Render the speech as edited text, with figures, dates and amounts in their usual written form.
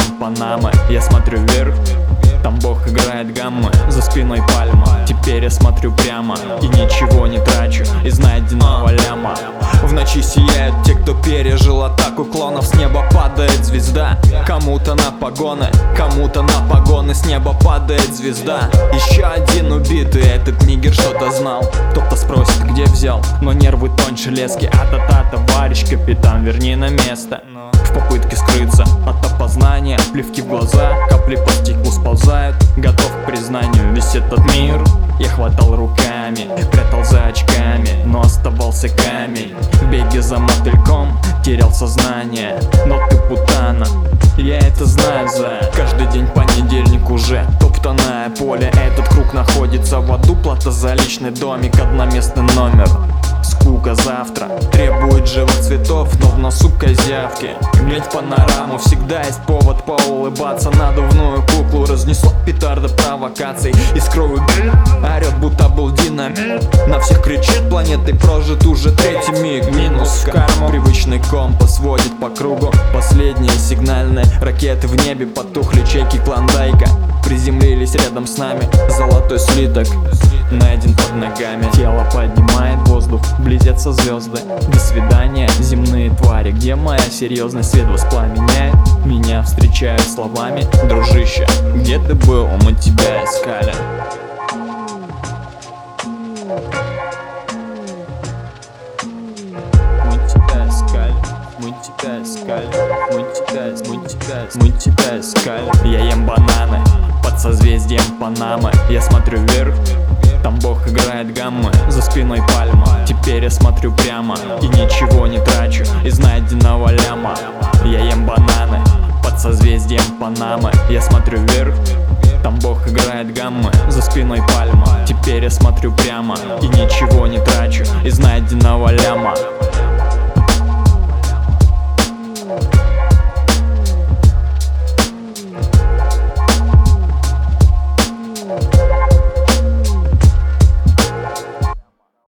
ем Панамы. Я смотрю вверх, там Бог играет гаммы, за спиной пальма. Теперь я смотрю прямо и ничего не трачу из найденного ляма. В ночи сияют те, кто пережил атаку клонов. С неба падает звезда, кому-то на погоны, кому-то на погоны. С неба падает звезда. Еще один убитый, этот нигер что-то знал. Кто-то спросит, где взял, но нервы тоньше лески. А-та-та, товарищ капитан, верни на место. В попытке скрыться от опознания, плевки в глаза, капли по стеклу сползают. Готов к признанию, весь этот мир я хватал руками, прятал за очками, но оставался камень. В беге за мотыльком терял сознание, но ты путана, я это знаю, за каждый день понедельник уже топтаное поле. Этот круг находится в аду, плата за личный домик, одноместный номер. Скука завтра требует живых цветов, но в носу козявки. Глядь в панораму, всегда есть повод поулыбаться. Надувную куклу разнесло петарда провокаций. Искрою орет, будто был динамит. На всех кричит, планетой прожит уже третий миг. Минус в карму, привычный компас водит по кругу. Последние сигнальные ракеты в небе потухли. Чеки Клондайка приземлились рядом с нами. Золотой слиток найден под ногами. Тело поднимает воздух, близятся звезды. До свидания, земные твари. Где моя серьезность? Свет воспламеняет меня, встречают словами: дружище, где ты был? Мы тебя искали. Мы тебя искали, мы тебя искали, мы тебя искали. Я ем бананы под созвездием Панамы. Я смотрю вверх, там Бог играет гаммы, за спиной пальма. Теперь я смотрю прямо и ничего не трачу из найденного ляма. Я ем бананы под созвездием Панамы. Я смотрю вверх, там Бог играет гаммы, за спиной пальма. Теперь я смотрю прямо и ничего не трачу из найденного ляма.